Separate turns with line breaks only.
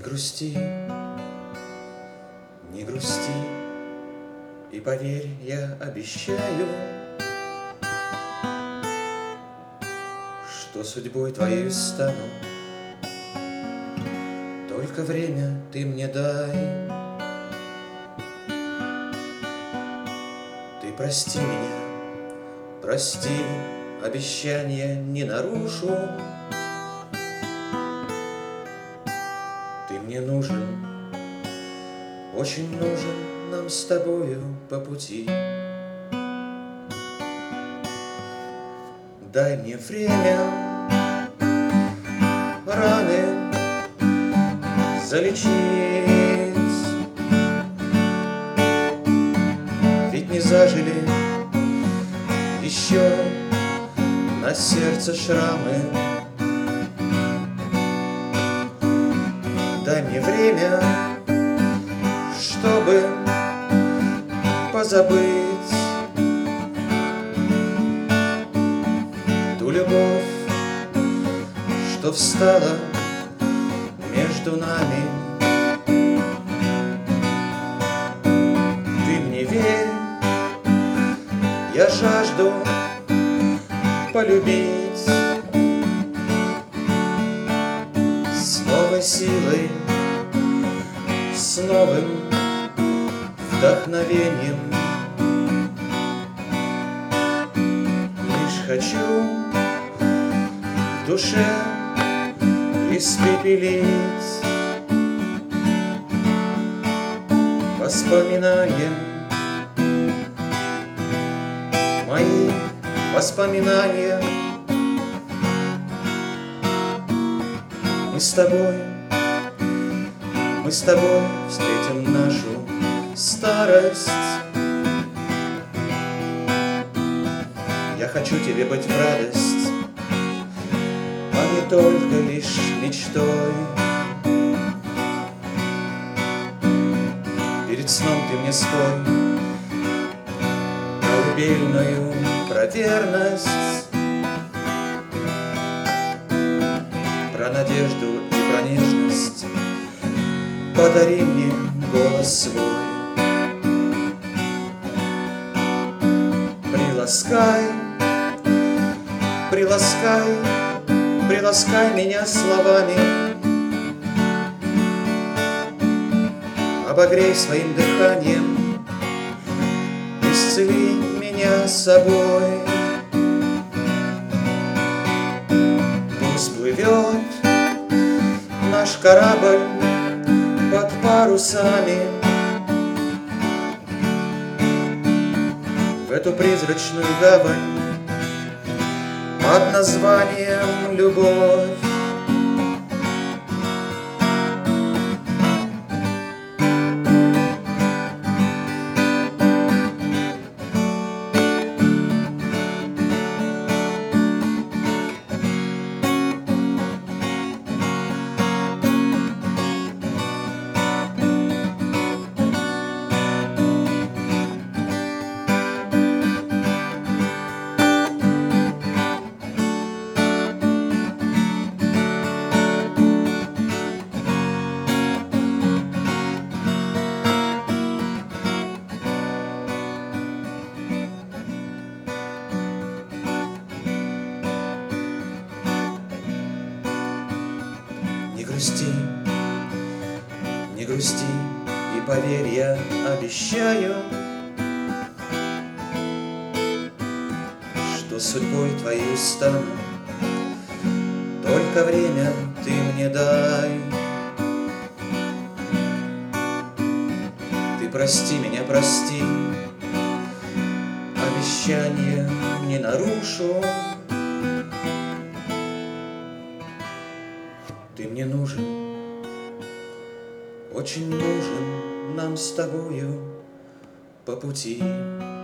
грусти, не грусти, и поверь, я обещаю, что судьбой твоей стану. Только время ты мне дай. Ты прости меня, прости, обещания не нарушу. Ты мне нужен, очень нужен нам с тобою по пути. Дай мне время раны залечить, ведь не зажили еще на сердце шрамы. Дай мне время, чтобы позабыть ту любовь, что встала между нами. Ты мне верь, я жажду полюбить с новой силой, с новым вдохновением. Лишь хочу в душе испепелить воспоминания, мои воспоминания. Мы с тобой встретим нашу старость. Я хочу тебе быть в радость, а не только лишь мечтой. Перед сном ты мне спой колыбельную про верность, про надежду и про нежность. Подари мне голос свой, приласкай, приласкай, приласкай меня словами, обогрей своим дыханием, исцели меня собой. Пусть плывет наш корабль под парусами в эту призрачную гавань под названием любовь. Не грусти, не грусти, и поверь, я обещаю, что судьбой твоей стану. Только время ты мне дай. Ты прости меня, прости, обещания не нарушу. Ты мне нужен, очень нужен нам с тобою по пути.